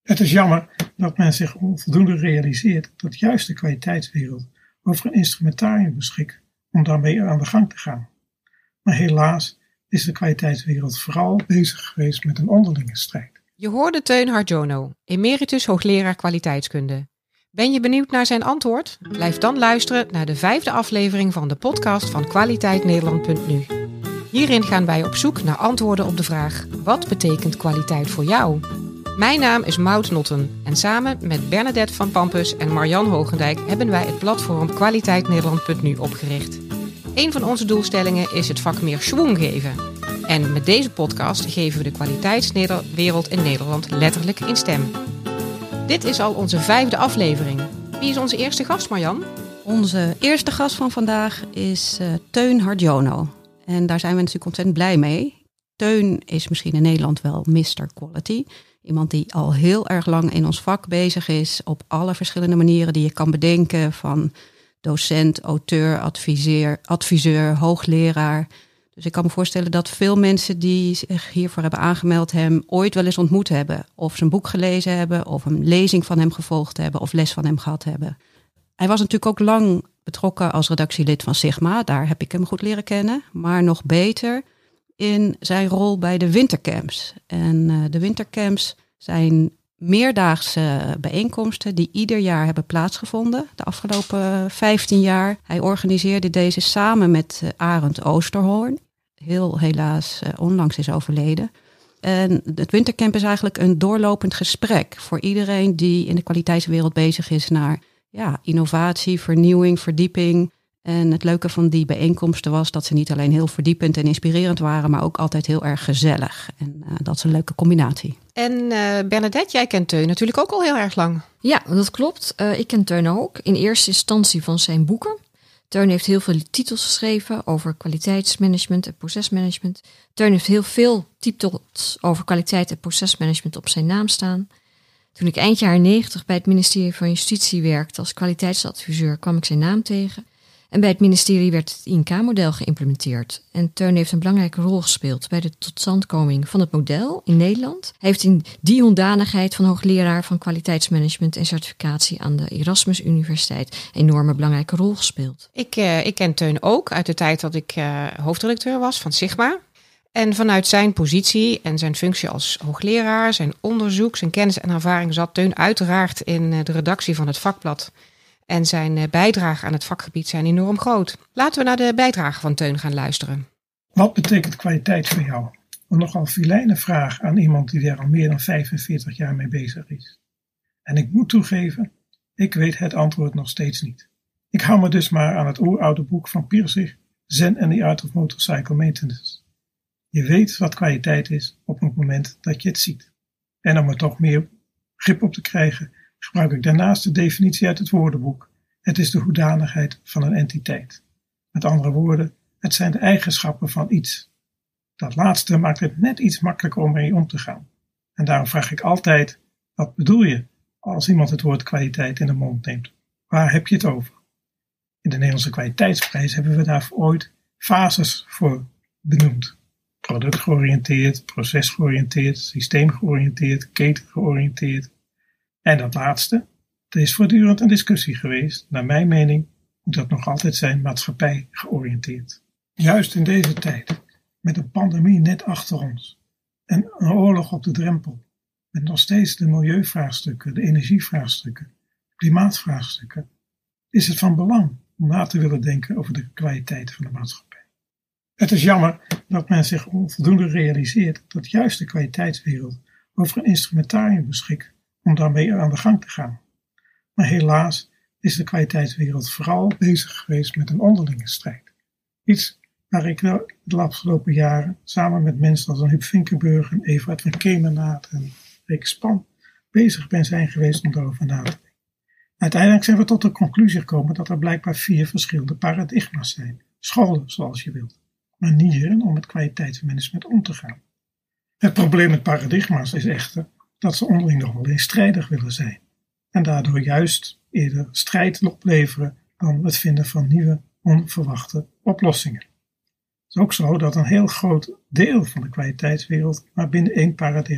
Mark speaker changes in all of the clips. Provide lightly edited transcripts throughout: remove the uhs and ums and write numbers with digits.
Speaker 1: Het is jammer dat men zich onvoldoende realiseert dat juist de kwaliteitswereld over een instrumentarium beschikt om daarmee aan de gang te gaan. Maar helaas is de kwaliteitswereld vooral bezig geweest met een onderlinge strijd.
Speaker 2: Je hoorde Teun Hardjono, emeritus hoogleraar kwaliteitskunde. Ben je benieuwd naar zijn antwoord? Blijf dan luisteren naar de 5e aflevering van de podcast van kwaliteitnederland.nu. Hierin gaan wij op zoek naar antwoorden op de vraag: wat betekent kwaliteit voor jou? Mijn naam is Maud Notten en samen met Bernadette van Pampus en Marjan Hogendijk hebben wij het platform kwaliteitnederland.nu opgericht. Een van onze doelstellingen is het vak meer schwung geven. En met deze podcast geven we de kwaliteitswereld in Nederland letterlijk een stem. Dit is al onze 5e aflevering. Wie is onze eerste gast, Marjan?
Speaker 3: Onze eerste gast van vandaag is Teun Hardjono. En daar zijn we natuurlijk ontzettend blij mee. Teun is misschien in Nederland wel Mr. Quality. Iemand die al heel erg lang in ons vak bezig is op alle verschillende manieren die je kan bedenken. Van docent, auteur, adviseur, hoogleraar. Dus ik kan me voorstellen dat veel mensen die zich hiervoor hebben aangemeld hem ooit wel eens ontmoet hebben. Of zijn boek gelezen hebben, of een lezing van hem gevolgd hebben, of les van hem gehad hebben. Hij was natuurlijk ook lang betrokken als redactielid van Sigma. Daar heb ik hem goed leren kennen. Maar nog beter in zijn rol bij de wintercamps. En de wintercamps zijn meerdaagse bijeenkomsten die ieder jaar hebben plaatsgevonden. De afgelopen 15 jaar. Hij organiseerde deze samen met Arend Oosterhoorn. Heel helaas onlangs is overleden. En het wintercamp is eigenlijk een doorlopend gesprek voor iedereen die in de kwaliteitswereld bezig is naar innovatie, vernieuwing, verdieping. En het leuke van die bijeenkomsten was dat ze niet alleen heel verdiepend en inspirerend waren, maar ook altijd heel erg gezellig. En dat is een leuke combinatie.
Speaker 2: En Bernadette, jij kent Teun natuurlijk ook al heel erg lang.
Speaker 4: Ja, dat klopt. Ik ken Teun ook. In eerste instantie van zijn boeken. Teun heeft heel veel titels geschreven over kwaliteitsmanagement en procesmanagement. Teun heeft heel veel titels over kwaliteit en procesmanagement op zijn naam staan. Toen ik eind jaren 90 bij het ministerie van Justitie werkte als kwaliteitsadviseur, kwam ik zijn naam tegen. En bij het ministerie werd het INK-model geïmplementeerd. En Teun heeft een belangrijke rol gespeeld bij de totstandkoming van het model in Nederland. Hij heeft in die hoedanigheid van hoogleraar van kwaliteitsmanagement en certificatie aan de Erasmus Universiteit een enorme belangrijke rol gespeeld.
Speaker 2: Ik ken Teun ook uit de tijd dat ik hoofdredacteur was van Sigma. En vanuit zijn positie en zijn functie als hoogleraar, zijn onderzoek, zijn kennis en ervaring zat Teun uiteraard in de redactie van het vakblad. En zijn bijdrage aan het vakgebied zijn enorm groot. Laten we naar de bijdrage van Teun gaan luisteren.
Speaker 1: Wat betekent kwaliteit voor jou? Een nogal filijne vraag aan iemand die er al meer dan 45 jaar mee bezig is. En ik moet toegeven, ik weet het antwoord nog steeds niet. Ik hou me dus maar aan het oeroude boek van Pirsig, Zen and the Art of Motorcycle Maintenance. Je weet wat kwaliteit is op het moment dat je het ziet. En om er toch meer grip op te krijgen, gebruik ik daarnaast de definitie uit het woordenboek. Het is de hoedanigheid van een entiteit. Met andere woorden, het zijn de eigenschappen van iets. Dat laatste maakt het net iets makkelijker om mee om te gaan. En daarom vraag ik altijd, wat bedoel je als iemand het woord kwaliteit in de mond neemt? Waar heb je het over? In de Nederlandse kwaliteitsprijs hebben we daarvoor ooit fases voor benoemd. Productgeoriënteerd, procesgeoriënteerd, systeemgeoriënteerd, ketengeoriënteerd. En dat laatste, er is voortdurend een discussie geweest. Naar mijn mening moet dat nog altijd zijn maatschappij georiënteerd. Juist in deze tijd, met een pandemie net achter ons en een oorlog op de drempel, met nog steeds de milieuvraagstukken, de energievraagstukken, klimaatvraagstukken, is het van belang om na te willen denken over de kwaliteit van de maatschappij. Het is jammer dat men zich onvoldoende realiseert dat juist de kwaliteitswereld over een instrumentarium beschikt om daarmee aan de gang te gaan. Maar helaas is de kwaliteitswereld vooral bezig geweest met een onderlinge strijd. Iets waar ik de afgelopen jaren samen met mensen als Huub Vinkenburg en Everard van Kemenaat en Rick Span bezig ben zijn geweest om daarover na te denken. Uiteindelijk zijn we tot de conclusie gekomen dat er blijkbaar 4 verschillende paradigma's zijn. Scholen, zoals je wilt. Manieren om met kwaliteitsmanagement om te gaan. Het probleem met paradigma's is echter dat ze onderling nogal strijdig willen zijn. En daardoor juist eerder strijd opleveren dan het vinden van nieuwe, onverwachte oplossingen. Het is ook zo dat een heel groot deel van de kwaliteitswereld maar binnen 1 paradigma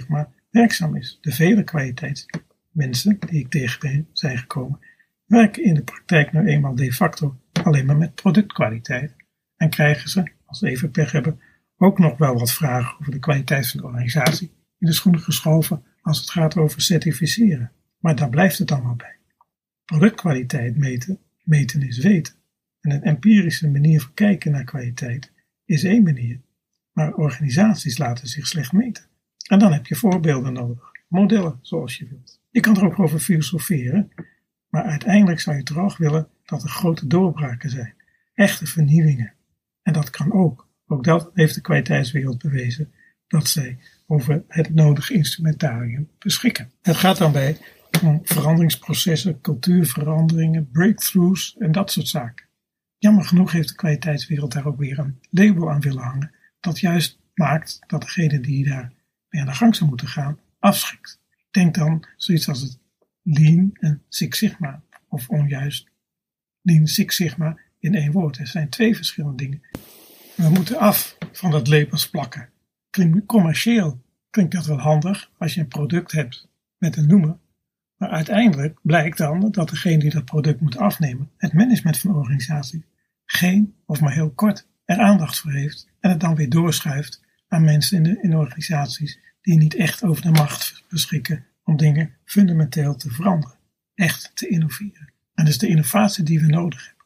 Speaker 1: werkzaam is. De vele kwaliteitsmensen die ik tegen zijn gekomen, werken in de praktijk nu eenmaal de facto alleen maar met productkwaliteit en krijgen ze, als ze even pech hebben, ook nog wel wat vragen over de kwaliteit van de organisatie in de schoenen geschoven als het gaat over certificeren. Maar daar blijft het dan wel bij. Productkwaliteit meten is weten. En een empirische manier van kijken naar kwaliteit is één manier, maar organisaties laten zich slecht meten. En dan heb je voorbeelden nodig, modellen zoals je wilt. Je kan er ook over filosoferen, maar uiteindelijk zou je toch willen dat er grote doorbraken zijn, echte vernieuwingen. En dat kan ook. Ook dat heeft de kwaliteitswereld bewezen, dat zij over het nodige instrumentarium beschikken. Het gaat dan bij om veranderingsprocessen, cultuurveranderingen, breakthroughs en dat soort zaken. Jammer genoeg heeft de kwaliteitswereld daar ook weer een label aan willen hangen, dat juist maakt dat degene die daar mee aan de gang zou moeten gaan, afschrikt. Denk dan zoiets als het Lean en Six Sigma, of onjuist Lean Six Sigma in één woord. Er zijn twee verschillende dingen. We moeten af van dat labels plakken. Commercieel klinkt dat wel handig als je een product hebt met een noemer. Maar uiteindelijk blijkt dan dat degene die dat product moet afnemen, het management van de organisatie, geen of maar heel kort er aandacht voor heeft en het dan weer doorschuift aan mensen in de organisaties die niet echt over de macht beschikken om dingen fundamenteel te veranderen, echt te innoveren. En dat is de innovatie die we nodig hebben.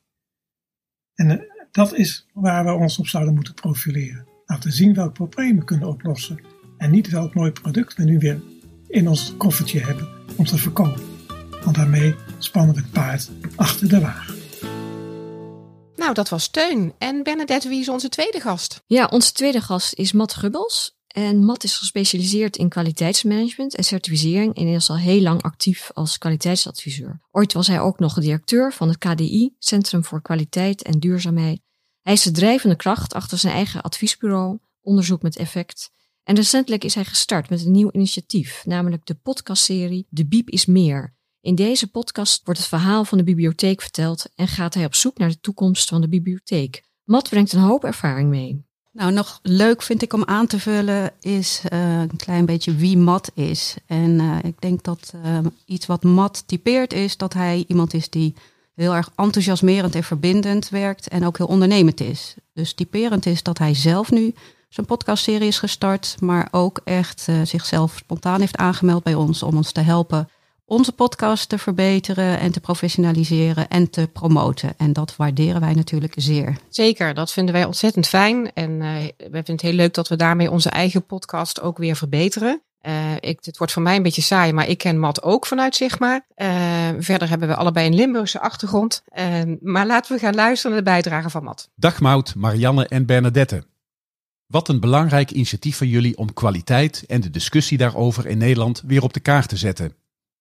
Speaker 1: En dat is waar we ons op zouden moeten profileren. Laten zien welk probleem we kunnen oplossen en niet welk mooi product we nu weer in ons koffertje hebben om te verkopen. Want daarmee spannen we het paard achter de wagen.
Speaker 2: Nou, dat was Teun. En Bernadette, wie is onze tweede gast?
Speaker 4: Ja, onze tweede gast is Matt Gubbels. En Matt is gespecialiseerd in kwaliteitsmanagement en certificering en is al heel lang actief als kwaliteitsadviseur. Ooit was hij ook nog directeur van het KDI, Centrum voor Kwaliteit en Duurzaamheid. Hij is de drijvende kracht achter zijn eigen adviesbureau, Onderzoek met Effect. En recentelijk is hij gestart met een nieuw initiatief, namelijk de podcastserie De Bieb is Meer. In deze podcast wordt het verhaal van de bibliotheek verteld en gaat hij op zoek naar de toekomst van de bibliotheek. Matt brengt een hoop ervaring mee.
Speaker 3: Nou, nog leuk vind ik om aan te vullen is een klein beetje wie Matt is. En ik denk dat iets wat Matt typeert is dat hij iemand is die heel erg enthousiasmerend en verbindend werkt en ook heel ondernemend is. Dus typerend is dat hij zelf nu zijn podcastserie is gestart, maar ook echt zichzelf spontaan heeft aangemeld bij ons om ons te helpen onze podcast te verbeteren en te professionaliseren en te promoten. En dat waarderen wij natuurlijk zeer.
Speaker 2: Zeker, dat vinden wij ontzettend fijn. En we vinden het heel leuk dat we daarmee onze eigen podcast ook weer verbeteren. Het wordt voor mij een beetje saai, maar ik ken Matt ook vanuit Sigma. Verder hebben we allebei een Limburgse achtergrond. Maar laten we gaan luisteren naar de bijdrage van Matt.
Speaker 5: Dag Maud, Marianne en Bernadette. Wat een belangrijk initiatief van jullie om kwaliteit en de discussie daarover in Nederland weer op de kaart te zetten.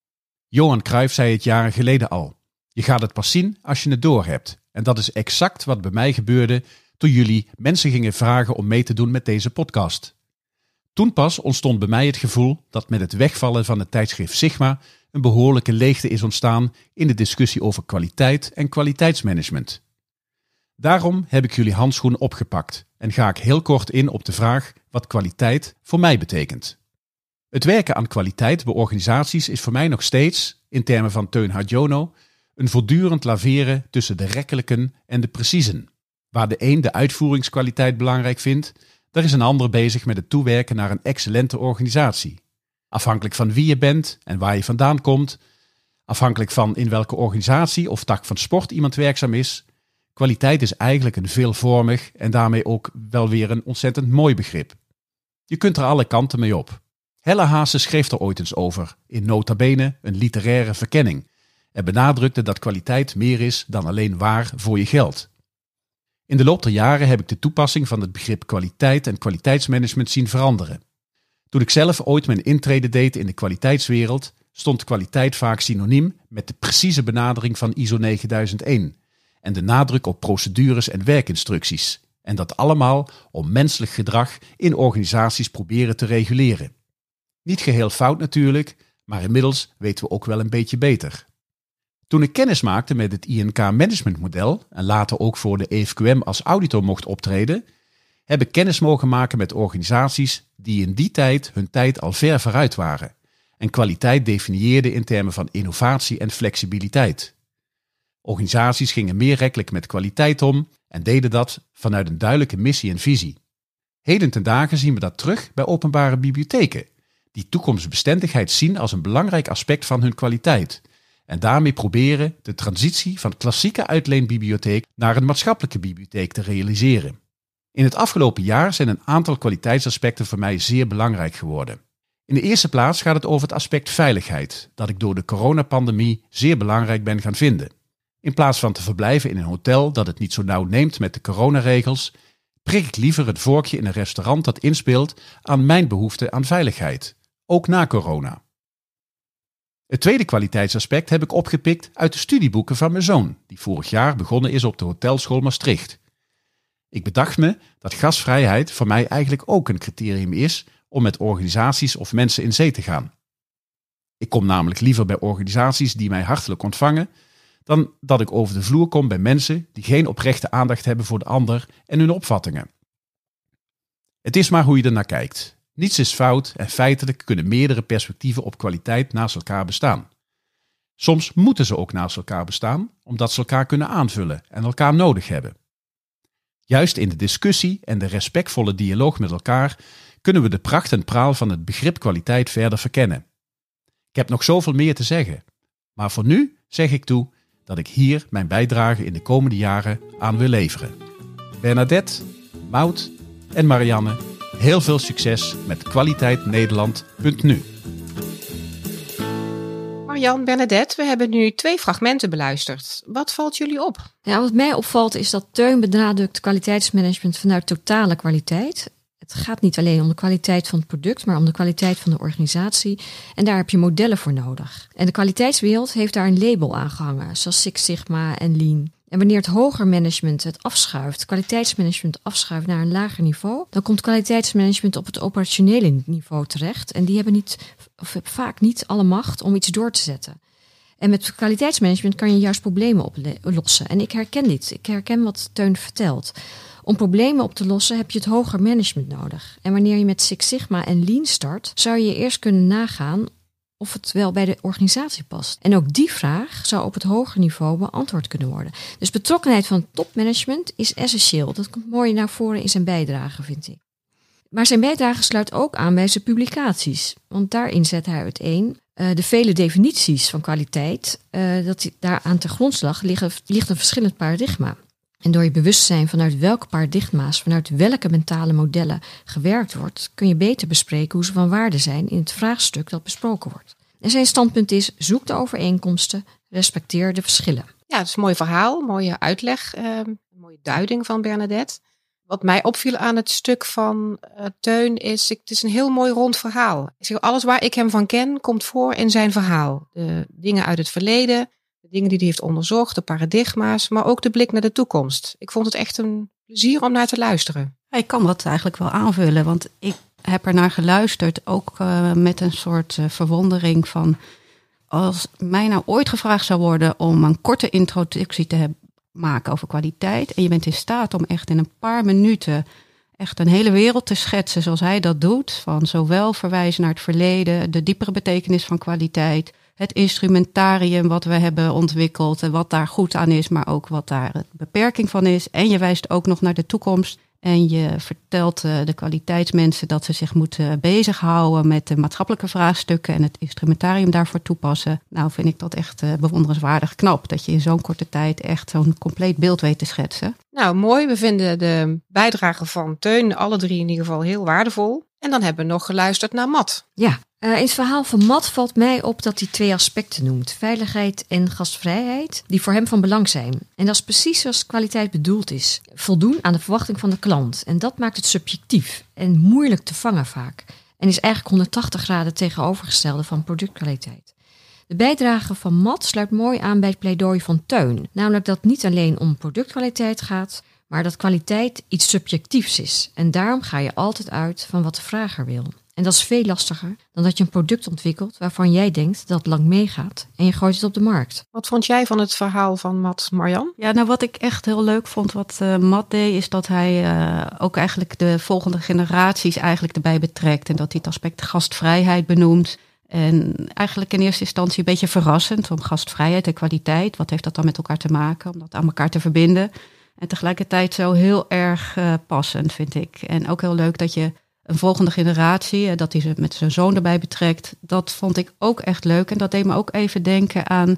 Speaker 5: Johan Cruijff zei het jaren geleden al. Je gaat het pas zien als je het doorhebt. En dat is exact wat bij mij gebeurde toen jullie mensen gingen vragen om mee te doen met deze podcast. Toen pas ontstond bij mij het gevoel dat met het wegvallen van het tijdschrift Sigma een behoorlijke leegte is ontstaan in de discussie over kwaliteit en kwaliteitsmanagement. Daarom heb ik jullie handschoen opgepakt en ga ik heel kort in op de vraag wat kwaliteit voor mij betekent. Het werken aan kwaliteit bij organisaties is voor mij nog steeds, in termen van Teun Hardjono, een voortdurend laveren tussen de rekkelijken en de preciezen. Waar de een de uitvoeringskwaliteit belangrijk vindt, daar is een ander bezig met het toewerken naar een excellente organisatie. Afhankelijk van wie je bent en waar je vandaan komt, afhankelijk van in welke organisatie of tak van sport iemand werkzaam is, kwaliteit is eigenlijk een veelvormig en daarmee ook wel weer een ontzettend mooi begrip. Je kunt er alle kanten mee op. Helle Haase schreef er ooit eens over, in nota bene een literaire verkenning, en benadrukte dat kwaliteit meer is dan alleen waar voor je geld. In de loop der jaren heb ik de toepassing van het begrip kwaliteit en kwaliteitsmanagement zien veranderen. Toen ik zelf ooit mijn intrede deed in de kwaliteitswereld, stond kwaliteit vaak synoniem met de precieze benadering van ISO 9001 en de nadruk op procedures en werkinstructies, en dat allemaal om menselijk gedrag in organisaties proberen te reguleren. Niet geheel fout natuurlijk, maar inmiddels weten we ook wel een beetje beter. Toen ik kennis maakte met het INK managementmodel en later ook voor de EFQM als auditor mocht optreden, hebben kennis mogen maken met organisaties die in die tijd hun tijd al ver vooruit waren en kwaliteit definieerden in termen van innovatie en flexibiliteit. Organisaties gingen meer rekkelijk met kwaliteit om en deden dat vanuit een duidelijke missie en visie. Heden ten dagen zien we dat terug bij openbare bibliotheken, die toekomstbestendigheid zien als een belangrijk aspect van hun kwaliteit en daarmee proberen de transitie van klassieke uitleenbibliotheek naar een maatschappelijke bibliotheek te realiseren. In het afgelopen jaar zijn een aantal kwaliteitsaspecten voor mij zeer belangrijk geworden. In de eerste plaats gaat het over het aspect veiligheid, dat ik door de coronapandemie zeer belangrijk ben gaan vinden. In plaats van te verblijven in een hotel dat het niet zo nauw neemt met de coronaregels, prik ik liever het vorkje in een restaurant dat inspeelt aan mijn behoefte aan veiligheid, ook na corona. Het tweede kwaliteitsaspect heb ik opgepikt uit de studieboeken van mijn zoon, die vorig jaar begonnen is op de Hotelschool Maastricht. Ik bedacht me dat gastvrijheid voor mij eigenlijk ook een criterium is om met organisaties of mensen in zee te gaan. Ik kom namelijk liever bij organisaties die mij hartelijk ontvangen, dan dat ik over de vloer kom bij mensen die geen oprechte aandacht hebben voor de ander en hun opvattingen. Het is maar hoe je ernaar kijkt. Niets is fout en feitelijk kunnen meerdere perspectieven op kwaliteit naast elkaar bestaan. Soms moeten ze ook naast elkaar bestaan, omdat ze elkaar kunnen aanvullen en elkaar nodig hebben. Juist in de discussie en de respectvolle dialoog met elkaar kunnen we de pracht en praal van het begrip kwaliteit verder verkennen. Ik heb nog zoveel meer te zeggen, maar voor nu zeg ik toe dat ik hier mijn bijdrage in de komende jaren aan wil leveren. Bernadette, Maud en Marianne, heel veel succes met kwaliteitnederland.nu.
Speaker 2: Marianne, Bernadette, we hebben nu 2 fragmenten beluisterd. Wat valt jullie op?
Speaker 4: Ja, wat mij opvalt is dat Teun benadrukt kwaliteitsmanagement vanuit totale kwaliteit. Het gaat niet alleen om de kwaliteit van het product, maar om de kwaliteit van de organisatie. En daar heb je modellen voor nodig. En de kwaliteitswereld heeft daar een label aan gehangen, zoals Six Sigma en Lean. En wanneer het hoger management het afschuift, kwaliteitsmanagement afschuift naar een lager niveau, dan komt kwaliteitsmanagement op het operationele niveau terecht. En die hebben vaak niet alle macht om iets door te zetten. En met kwaliteitsmanagement kan je juist problemen oplossen. En ik herken dit. Ik herken wat Teun vertelt. Om problemen op te lossen heb je het hoger management nodig. En wanneer je met Six Sigma en Lean start, zou je eerst kunnen nagaan of het wel bij de organisatie past. En ook die vraag zou op het hoger niveau beantwoord kunnen worden. Dus betrokkenheid van het topmanagement is essentieel. Dat komt mooi naar voren in zijn bijdrage, vind ik. Maar zijn bijdrage sluit ook aan bij zijn publicaties. Want daarin zet hij uiteen de vele definities van kwaliteit. Dat daaraan ten grondslag ligt een verschillend paradigma. En door je bewustzijn vanuit welke paradigma's, vanuit welke mentale modellen gewerkt wordt, kun je beter bespreken hoe ze van waarde zijn in het vraagstuk dat besproken wordt. En zijn standpunt is: zoek de overeenkomsten, respecteer de verschillen.
Speaker 2: Ja, het is een mooi verhaal, mooie uitleg, een mooie duiding van Bernadette. Wat mij opviel aan het stuk van Teun is, het is een heel mooi rond verhaal. Ik zeg, alles waar ik hem van ken, komt voor in zijn verhaal. De dingen uit het verleden, de dingen die hij heeft onderzocht, de paradigma's, maar ook de blik naar de toekomst. Ik vond het echt een plezier om naar te luisteren.
Speaker 3: Ik kan dat eigenlijk wel aanvullen, want ik heb er naar geluisterd, ook met een soort verwondering van, als mij nou ooit gevraagd zou worden om een korte introductie te maken over kwaliteit, en je bent in staat om echt in een paar minuten echt een hele wereld te schetsen zoals hij dat doet, van zowel verwijzen naar het verleden, de diepere betekenis van kwaliteit, het instrumentarium wat we hebben ontwikkeld en wat daar goed aan is, maar ook wat daar de beperking van is. En je wijst ook nog naar de toekomst. En je vertelt de kwaliteitsmensen dat ze zich moeten bezighouden met de maatschappelijke vraagstukken en het instrumentarium daarvoor toepassen. Nou, vind ik dat echt bewonderenswaardig knap, dat je in zo'n korte tijd echt zo'n compleet beeld weet te schetsen.
Speaker 2: Nou, mooi. We vinden de bijdrage van Teun, alle 3 in ieder geval, heel waardevol. En dan hebben we nog geluisterd naar Matt.
Speaker 4: Ja, in het verhaal van Matt valt mij op dat hij 2 aspecten noemt. Veiligheid en gastvrijheid, die voor hem van belang zijn. En dat is precies zoals kwaliteit bedoeld is. Voldoen aan de verwachting van de klant. En dat maakt het subjectief en moeilijk te vangen vaak. En is eigenlijk 180 graden tegenovergestelde van productkwaliteit. De bijdrage van Matt sluit mooi aan bij het pleidooi van Teun. Namelijk dat het niet alleen om productkwaliteit gaat, maar dat kwaliteit iets subjectiefs is. En daarom ga je altijd uit van wat de vrager wil. En dat is veel lastiger dan dat je een product ontwikkelt waarvan jij denkt dat het lang meegaat en je gooit het op de markt.
Speaker 2: Wat vond jij van het verhaal van Matt, Marjan?
Speaker 3: Ja, nou wat ik echt heel leuk vond wat Matt deed, is dat hij ook eigenlijk de volgende generaties eigenlijk erbij betrekt. En dat hij het aspect gastvrijheid benoemt. En eigenlijk in eerste instantie een beetje verrassend om gastvrijheid en kwaliteit. Wat heeft dat dan met elkaar te maken? Om dat aan elkaar te verbinden. En tegelijkertijd zo heel erg passend, vind ik. En ook heel leuk dat je een volgende generatie, dat hij ze met zijn zoon erbij betrekt. Dat vond ik ook echt leuk. En dat deed me ook even denken aan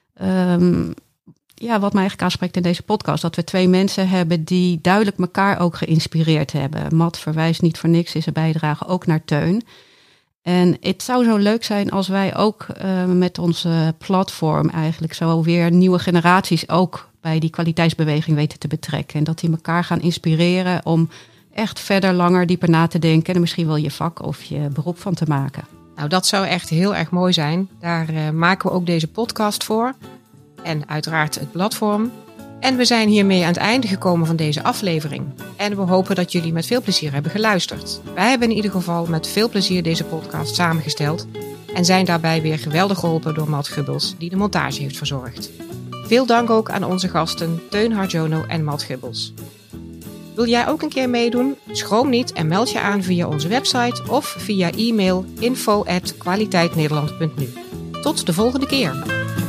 Speaker 3: wat mij eigenlijk aanspreekt in deze podcast. Dat we 2 mensen hebben die duidelijk elkaar ook geïnspireerd hebben. Matt verwijst niet voor niks in zijn bijdrage ook naar Teun. En het zou zo leuk zijn als wij ook met onze platform eigenlijk zo weer nieuwe generaties ook bij die kwaliteitsbeweging weten te betrekken. En dat die elkaar gaan inspireren om echt verder, langer, dieper na te denken. En misschien wel je vak of je beroep van te maken.
Speaker 2: Nou, dat zou echt heel erg mooi zijn. Daar maken we ook deze podcast voor. En uiteraard het platform. En we zijn hiermee aan het einde gekomen van deze aflevering. En we hopen dat jullie met veel plezier hebben geluisterd. Wij hebben in ieder geval met veel plezier deze podcast samengesteld. En zijn daarbij weer geweldig geholpen door Matt Gubbels, die de montage heeft verzorgd. Veel dank ook aan onze gasten Teun Hardjono en Matt Gubbels. Wil jij ook een keer meedoen? Schroom niet en meld je aan via onze website of via e-mail info@kwaliteitnederland.nu. Tot de volgende keer!